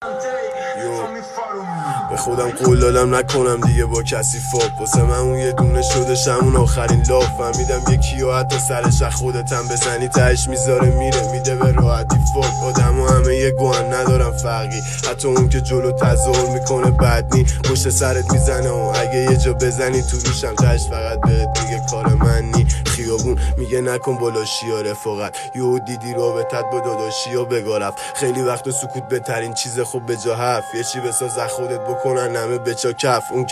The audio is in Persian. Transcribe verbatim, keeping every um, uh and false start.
به خودم قول دادم نکنم دیگه با کسی فاک، واسه من اون یه دونه شده شمون آخرین لاف. فهمیدم یکی و حتی سرش از خودتم بزنی تهش میذاره میره میده به راحتی فاک. آدم و همه یه گوهن ندارم فرقی، حتی اون که جلو تظاهر میکنه بدنی پشت سرت میزنه و اگه یه جا بزنی تو روشم تهش فقط بهت میگه کار من نی. خیابون میگه نکن بلاشی یا رفاقت، یهو دیدی رابطت با داداشی یا بگارف. خیلی وقت سکوت بهترین چیز خوب به جا هفت، یه چی بساز از خودت بکنن همه به چا کف. اون